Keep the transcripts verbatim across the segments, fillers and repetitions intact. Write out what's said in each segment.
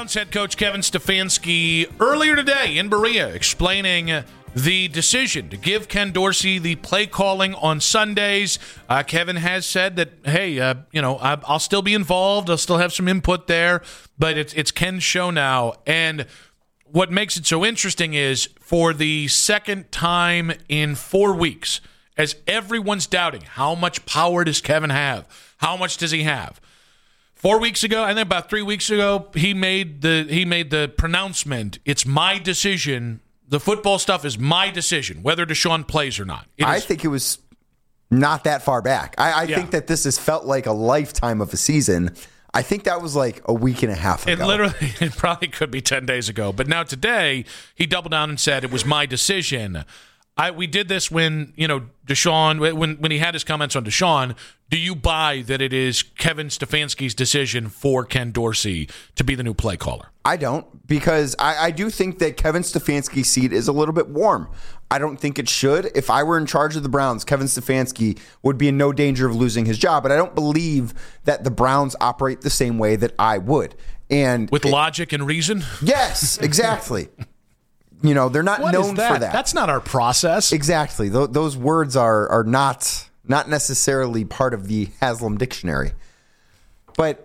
Browns head coach Kevin Stefanski earlier today in Berea explaining the decision to give Ken Dorsey the play calling on Sundays. Uh, Kevin has said that, hey, uh, you know, I, I'll still be involved. I'll still have some input there, but it's it's Ken's show now. And what makes it so interesting is for the second time in four weeks, as everyone's doubting, how much power does Kevin have? How much does he have? Four weeks ago, I think about three weeks ago, he made the he made the pronouncement, it's my decision. The football stuff is my decision, whether Deshaun plays or not. It I is, think it was not that far back. I, I Yeah. think that this has felt like a lifetime of a season. I think that was like a week and a half ago. It literally, it probably could be ten days ago. But now today, he doubled down and said it was my decision. I we did this when, you know, Deshaun, when, when he had his comments on Deshaun. Do you buy that it is Kevin Stefanski's decision for Ken Dorsey to be the new play caller? I don't, because I, I do think that Kevin Stefanski's seat is a little bit warm. I don't think it should. If I were in charge of the Browns, Kevin Stefanski would be in no danger of losing his job. But I don't believe that the Browns operate the same way that I would. And With it, logic and reason? yes, exactly. You know, they're not What known is that? for that. That's not our process. Exactly. Th- those words are are not not necessarily part of the Haslam dictionary. But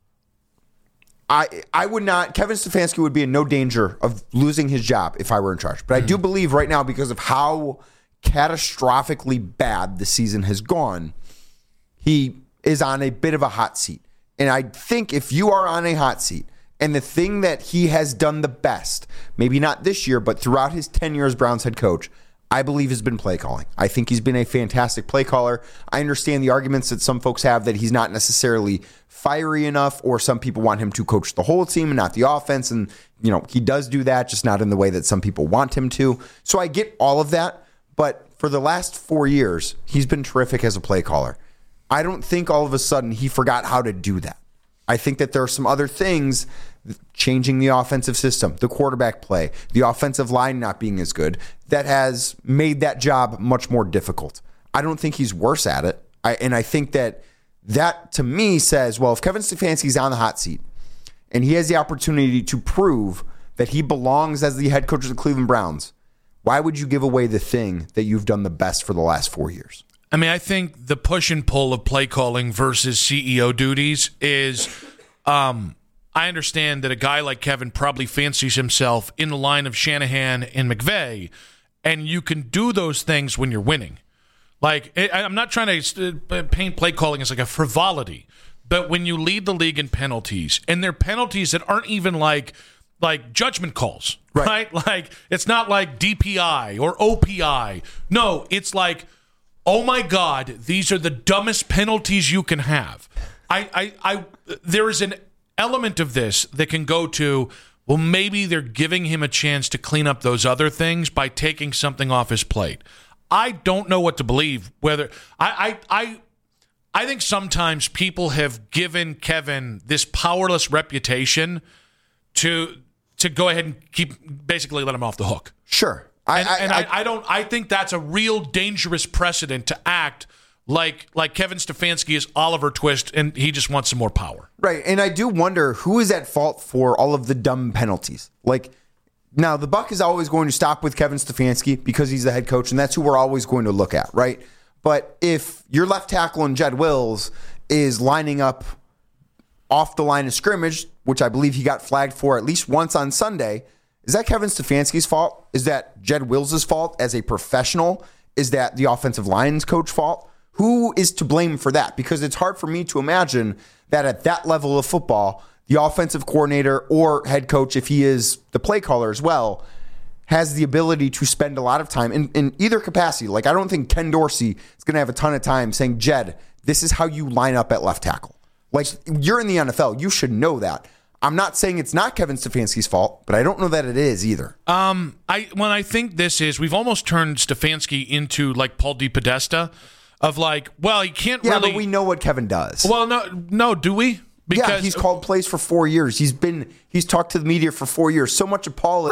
I I would not Kevin Stefanski would be in no danger of losing his job if I were in charge. But I do believe right now, because of how catastrophically bad the season has gone, he is on a bit of a hot seat. And I think if you are on a hot seat, and the thing that he has done the best, maybe not this year, but throughout his tenure as Browns head coach, I believe has been play calling. I think he's been a fantastic play caller. I understand the arguments that some folks have that he's not necessarily fiery enough, or some people want him to coach the whole team and not the offense. And, you know, he does do that, just not in the way that some people want him to. So I get all of that. But for the last four years, he's been terrific as a play caller. I don't think all of a sudden he forgot how to do that. I think that there are some other things, changing the offensive system, the quarterback play, the offensive line not being as good, that has made that job much more difficult. I don't think he's worse at it. I, and I think that that, to me, says, well, if Kevin Stefanski's on the hot seat and he has the opportunity to prove that he belongs as the head coach of the Cleveland Browns, why would you give away the thing that you've done the best for the last four years? I mean, I think the push and pull of play calling versus C E O duties is, um, I understand that a guy like Kevin probably fancies himself in the line of Shanahan and McVay, and you can do those things when you're winning. Like, I'm not trying to paint play calling as like a frivolity, but when you lead the league in penalties, and they're penalties that aren't even like like judgment calls, right? right? Like, it's not like D P I or O P I. No, it's like, oh my God, these are the dumbest penalties you can have. I, I, I, there is an element of this that can go to, well, maybe they're giving him a chance to clean up those other things by taking something off his plate. I don't know what to believe. Whether I, I, I, I think sometimes people have given Kevin this powerless reputation to to go ahead and keep basically let him off the hook. Sure. I, and, I, and I, I, I don't. I think that's a real dangerous precedent to act like like Kevin Stefanski is Oliver Twist, and he just wants some more power. Right, and I do wonder who is at fault for all of the dumb penalties. Like, now the buck is always going to stop with Kevin Stefanski because he's the head coach, and that's who we're always going to look at, right? But if your left tackle in Jed Wills is lining up off the line of scrimmage, which I believe he got flagged for at least once on Sunday. Is that Kevin Stefanski's fault? Is that Jed Wills' fault as a professional? Is that the offensive line's coach fault? Who is to blame for that? Because it's hard for me to imagine that at that level of football, the offensive coordinator or head coach, if he is the play caller as well, has the ability to spend a lot of time in, in either capacity. Like, I don't think Ken Dorsey is going to have a ton of time saying, Jed, this is how you line up at left tackle. Like, you're in the N F L. You should know that. I'm not saying it's not Kevin Stefanski's fault, but I don't know that it is either. Um, I when I think this is, we've almost turned Stefanski into like Paul DePodesta of like, well, he can't yeah, really. Yeah, but we know what Kevin does. Well, no, no, do we? Because yeah, he's called plays for four years. He's been he's talked to the media for four years. So much of Paul is,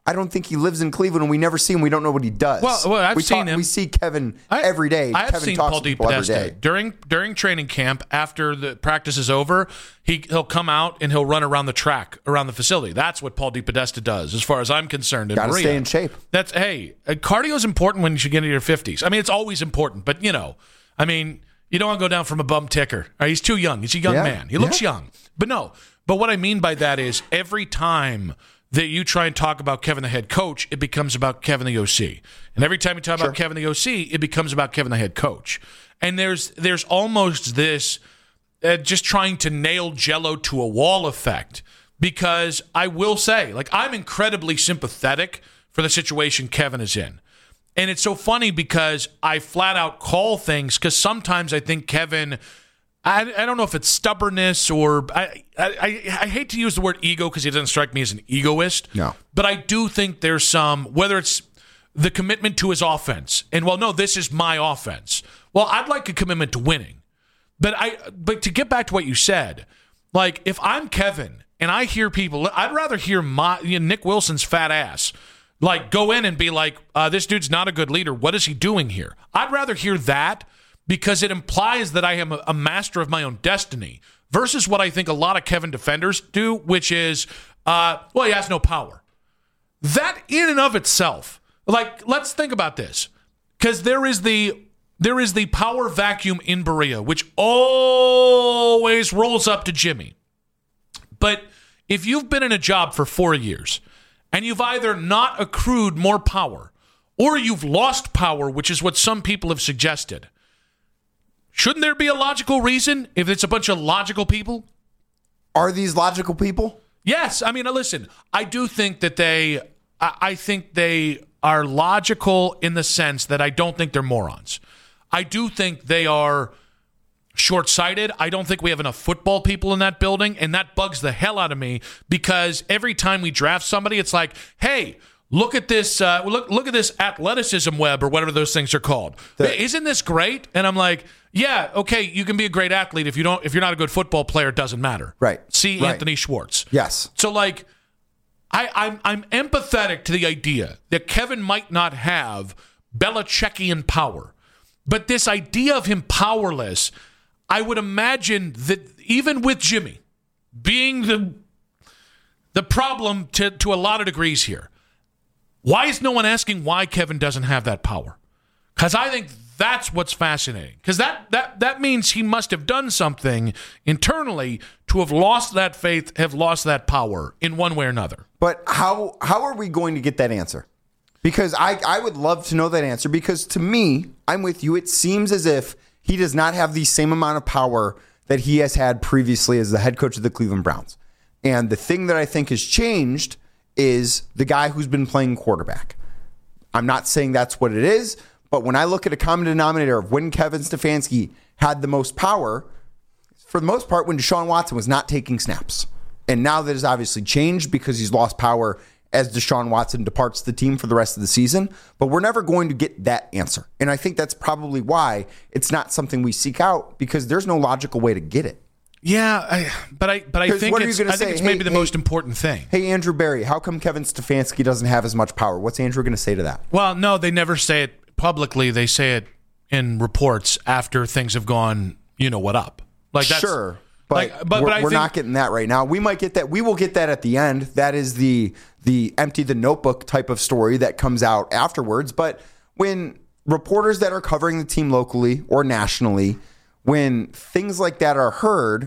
I don't think he lives in Cleveland, and we never see him. We don't know what he does. Well, well I've we seen talk, him. We see Kevin I, every day. I have Kevin seen talks Paul to people every day. DePodesta during during training camp. After the practice is over, he he'll come out and he'll run around the track around the facility. That's what Paul DePodesta does, as far as I'm concerned. Got to stay in shape. That's hey, cardio is important when you get into your fifties. I mean, it's always important, but you know, I mean, you don't want to go down from a bum ticker. Right, he's too young. He's a young yeah. man. He looks yeah. young, but no. But what I mean by that is every time that you try and talk about Kevin the head coach, it becomes about Kevin the O C. And every time you talk sure. about Kevin the O C, it becomes about Kevin the head coach. And there's there's almost this uh, just trying to nail Jell-O to a wall effect, because I will say, like, I'm incredibly sympathetic for the situation Kevin is in. And it's so funny because I flat out call things, because sometimes I think Kevin... I, I don't know if it's stubbornness or I, I, I hate to use the word ego because he doesn't strike me as an egoist. No. But I do think there's some, whether it's the commitment to his offense and, well, no, this is my offense. Well, I'd like a commitment to winning. But I, but to get back to what you said, like if I'm Kevin and I hear people, I'd rather hear my, you know, Nick Wilson's fat ass like go in and be like, uh, this dude's not a good leader. What is he doing here? I'd rather hear that, because it implies that I am a, a master of my own destiny, versus what I think a lot of Kevin defenders do, which is, uh, well, he has no power. That in and of itself, like, let's think about this, because there is the there is the power vacuum in Berea, which always rolls up to Jimmy. But if you've been in a job for four years and you've either not accrued more power or you've lost power, which is what some people have suggested, shouldn't there be a logical reason if it's a bunch of logical people? Are these logical people? Yes. I mean, listen, I do think that they, I, I think they are logical in the sense that I don't think they're morons. I do think they are short-sighted. I don't think we have enough football people in that building, and that bugs the hell out of me, because every time we draft somebody, it's like, hey, Look at this! Uh, look! Look at this athleticism web, or whatever those things are called. The, Isn't this great? And I'm like, yeah, okay. You can be a great athlete if you don't. If you're not a good football player, it doesn't matter. Right. See right. Anthony Schwartz. Yes. So like, I, I'm I'm empathetic to the idea that Kevin might not have Belichickian power, but this idea of him powerless, I would imagine that even with Jimmy being the the problem to to a lot of degrees here. Why is no one asking why Kevin doesn't have that power? Because I think that's what's fascinating. Because that, that, that means he must have done something internally to have lost that faith, have lost that power in one way or another. But how how are we going to get that answer? Because I, I would love to know that answer, because to me, I'm with you, it seems as if he does not have the same amount of power that he has had previously as the head coach of the Cleveland Browns. And the thing that I think has changed is the guy who's been playing quarterback. I'm not saying that's what it is, but when I look at a common denominator of when Kevin Stefanski had the most power, for the most part, when Deshaun Watson was not taking snaps. And now that has obviously changed because he's lost power as Deshaun Watson departs the team for the rest of the season. But we're never going to get that answer. And I think that's probably why it's not something we seek out, because there's no logical way to get it. Yeah, I, but I but I think it's, I think say? it's maybe hey, the hey, most important thing. Hey, Andrew Berry, how come Kevin Stefanski doesn't have as much power? What's Andrew going to say to that? Well, no, they never say it publicly. They say it in reports after things have gone, you know what, up. Like that's, sure, but, like, but, we're, but I we're think, not getting that right now. We might get that. We will get that at the end. That is the the empty the notebook type of story that comes out afterwards. But when reporters that are covering the team locally or nationally, when things like that are heard,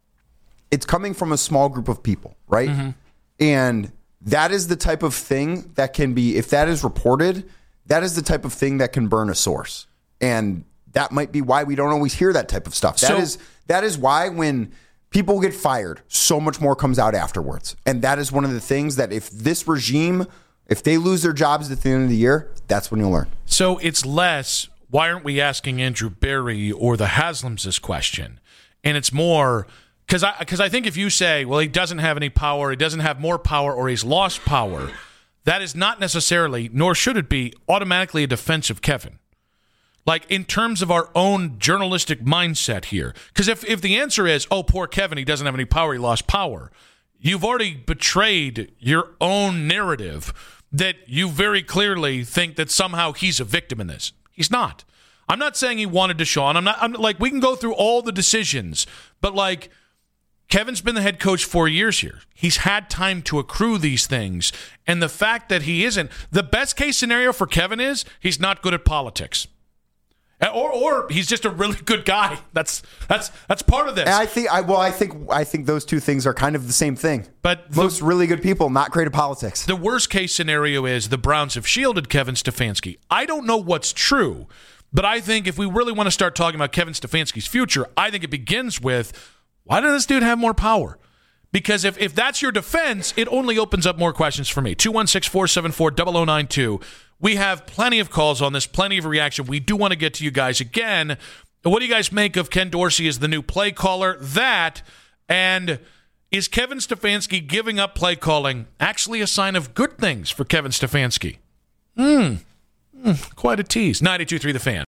it's coming from a small group of people, right? Mm-hmm. And that is the type of thing that can be, if that is reported, that is the type of thing that can burn a source. And that might be why we don't always hear that type of stuff. That so, is that is why when people get fired, so much more comes out afterwards. And that is one of the things that if this regime, if they lose their jobs at the end of the year, that's when you'll learn. So it's less, why aren't we asking Andrew Berry or the Haslams this question? And it's more... Because I, cause I think if you say, well, he doesn't have any power, he doesn't have more power, or he's lost power, that is not necessarily, nor should it be, automatically a defense of Kevin. Like, in terms of our own journalistic mindset here. Because if, if the answer is, oh, poor Kevin, he doesn't have any power, he lost power, you've already betrayed your own narrative that you very clearly think that somehow he's a victim in this. He's not. I'm not saying he wanted Deshaun. I'm not. I'm like, we can go through all the decisions, but like, Kevin's been the head coach four years here. He's had time to accrue these things, and the fact that he isn't, the best case scenario for Kevin is he's not good at politics. Or, or he's just a really good guy. That's that's that's part of this. And I think I well, I think I think those two things are kind of the same thing. But most the, really good people not great at politics. The worst case scenario is the Browns have shielded Kevin Stefanski. I don't know what's true, but I think if we really want to start talking about Kevin Stefanski's future, I think it begins with, why does this dude have more power? Because if, if that's your defense, it only opens up more questions for me. two one six, four seven four, zero zero nine two. We have plenty of calls on this, plenty of reaction. We do want to get to you guys again. What do you guys make of Ken Dorsey as the new play caller? That, and is Kevin Stefanski giving up play calling actually a sign of good things for Kevin Stefanski? Hmm, mm, quite a tease. ninety-two point three The Fan.